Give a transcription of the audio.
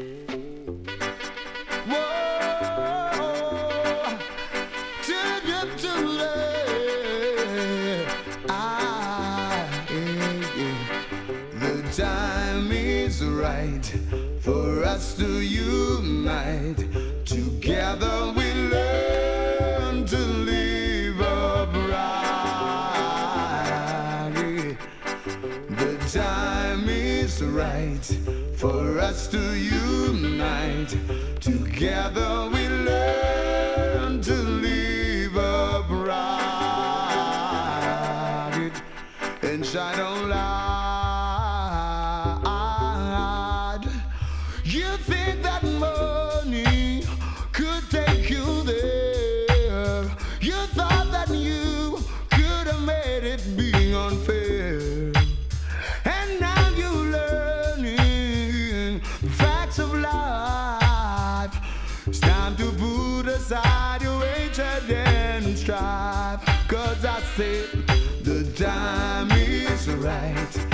Whoa, today, the time is right for us to unite. Together we learn to live upright. The time is right for us to unite. Together we learn to live upright and shine on light. You think that money could take you there? You thought that you could have made it being unfair, and now you're learning facts of life. It's time to put aside your hatred and strife, 'cause I said the time is right